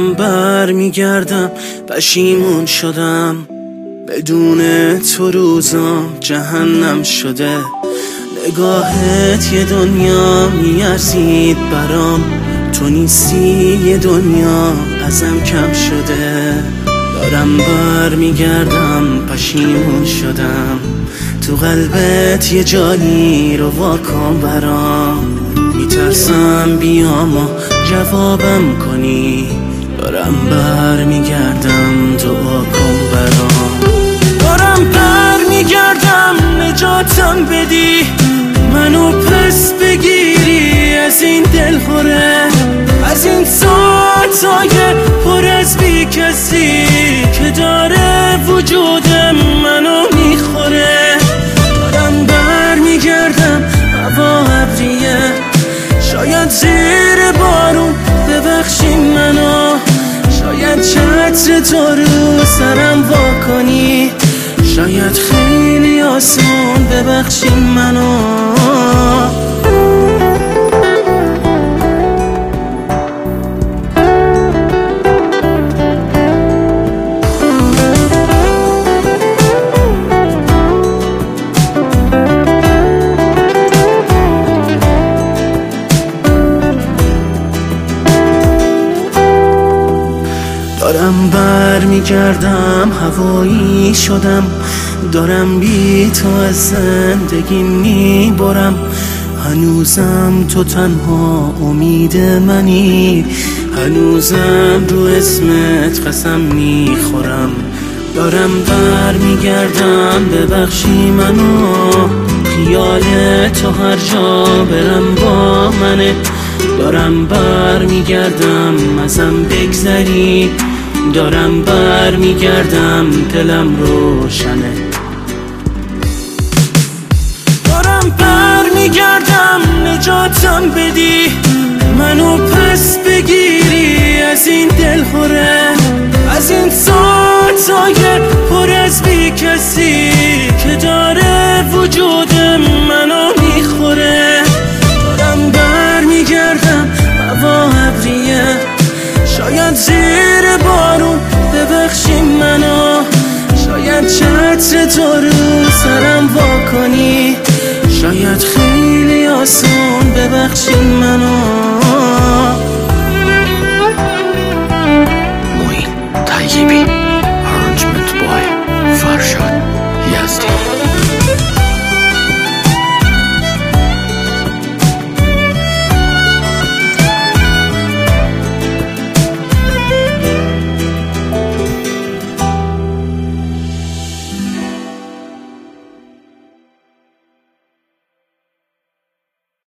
دارم بر میگردم، پشیمون شدم، بدون تو روزام جهنم شده. نگاهت یه دنیا میارزید برام، تو نیستی یه دنیا ازم کم شده. دارم بر میگردم، پشیمون شدم، تو قلبت یه جایی رو واکن برام. میترسم بیام و جوابم کنی، دارم بر میگردم، دعا کن برام. دارم بر میگردم، نجاتم بدی، منو پس بگیری از این دل خوره، از این ساعتای پر از بی کسی که داره وجودم منو میخوره. دارم بر میگردم، هوا ابریه، شاید زیر بارون ببخشی منو، شاید چتر تو رو سرم وا کنی، شاید خیلی آسون ببخشی منو. دارم بر میگردم، هوایی شدم، دارم بی تو از زندگی میبرم. هنوزم تو تنها امید منی، هنوزم رو اسمت قسم میخورم. دارم بر میگردم، ببخشی منو، خیال تو هر جا برم با منه. دارم بر میگردم، ازم بگذری، دارم بر میگردم، دلم روشنه. دارم بر میگردم، نجاتم بدی، منو پس بگیری از این دل خوره، از این ساعتای پر از بی کسی که داره وجودم منو میخوره. دارم بر میگردم، هوا ابریه، شاید زیر بارون ببخشی منو، شاید چتر تو رو سرم وا کنی، شاید خیلی آسون ببخشی منو. معین طیبی.